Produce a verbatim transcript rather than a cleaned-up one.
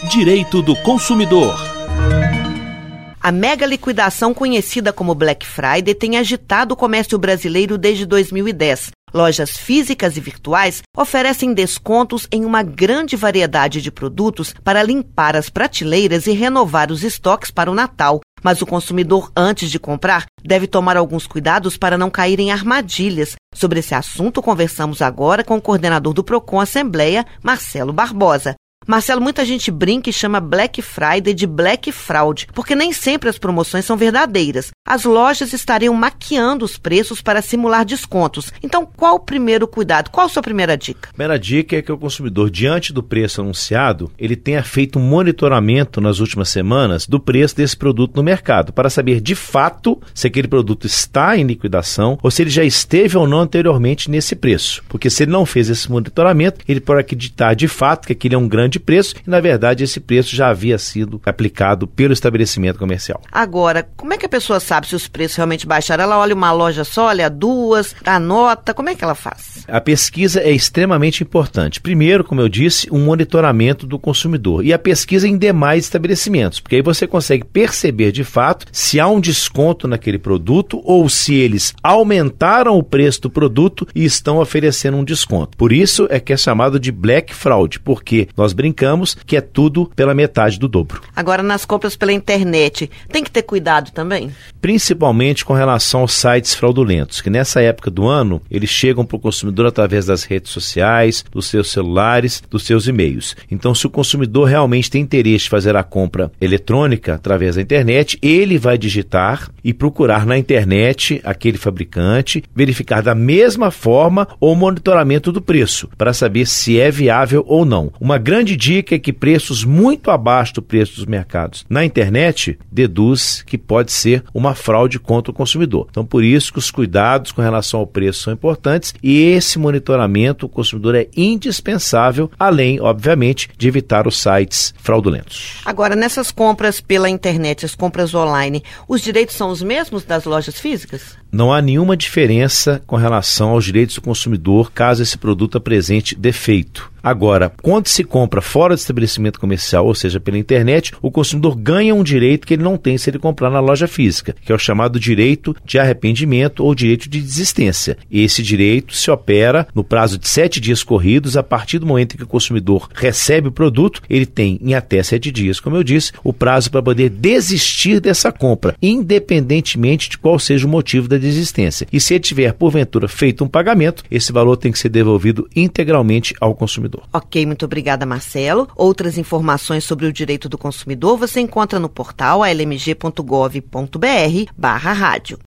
Direito do Consumidor. A mega liquidação conhecida como Black Friday tem agitado o comércio brasileiro desde dois mil e dez. Lojas físicas e virtuais oferecem descontos em uma grande variedade de produtos para limpar as prateleiras e renovar os estoques para o Natal. Mas o consumidor, antes de comprar, deve tomar alguns cuidados para não cair em armadilhas. Sobre esse assunto, conversamos agora com o coordenador do Procon Assembleia, Marcelo Barbosa. Marcelo, muita gente brinca e chama Black Friday de Black Fraud, porque nem sempre as promoções são verdadeiras. As lojas estariam maquiando os preços para simular descontos. Então, qual o primeiro cuidado? Qual a sua primeira dica? A primeira dica é que o consumidor, diante do preço anunciado, ele tenha feito um monitoramento nas últimas semanas do preço desse produto no mercado, para saber de fato se aquele produto está em liquidação ou se ele já esteve ou não anteriormente nesse preço. Porque se ele não fez esse monitoramento, ele pode acreditar de fato que aquele é um grande de preço e, na verdade, esse preço já havia sido aplicado pelo estabelecimento comercial. Agora, como é que a pessoa sabe se os preços realmente baixaram? Ela olha uma loja só, olha duas, anota, como é que ela faz? A pesquisa é extremamente importante. Primeiro, como eu disse, um monitoramento do consumidor e a pesquisa em demais estabelecimentos, porque aí você consegue perceber de fato se há um desconto naquele produto ou se eles aumentaram o preço do produto e estão oferecendo um desconto. Por isso é que é chamado de Black Fraud, porque nós brincamos que é tudo pela metade do dobro. Agora, nas compras pela internet, tem que ter cuidado também? Principalmente com relação aos sites fraudulentos, que nessa época do ano, eles chegam para o consumidor através das redes sociais, dos seus celulares, dos seus e-mails. Então, se o consumidor realmente tem interesse em fazer a compra eletrônica através da internet, ele vai digitar e procurar na internet aquele fabricante, verificar da mesma forma o monitoramento do preço, para saber se é viável ou não. Uma grande dica é que preços muito abaixo do preço dos mercados na internet deduz que pode ser uma fraude contra o consumidor. Então, por isso que os cuidados com relação ao preço são importantes e esse monitoramento o consumidor é indispensável, além, obviamente, de evitar os sites fraudulentos. Agora, nessas compras pela internet, as compras online, os direitos são os mesmos das lojas físicas? Não há nenhuma diferença com relação aos direitos do consumidor caso esse produto apresente defeito. Agora, quando se compra fora do estabelecimento comercial, ou seja, pela internet, o consumidor ganha um direito que ele não tem se ele comprar na loja física, que é o chamado direito de arrependimento ou direito de desistência. Esse direito se opera no prazo de sete dias corridos. A partir do momento em que o consumidor recebe o produto, ele tem em até sete dias, como eu disse, o prazo para poder desistir dessa compra, independentemente de qual seja o motivo da desistência. E se ele tiver, porventura, feito um pagamento, esse valor tem que ser devolvido integralmente ao consumidor. Ok, muito obrigada, Marcelo. Outras informações sobre o direito do consumidor você encontra no portal a l m g ponto gov ponto b r barra rádio.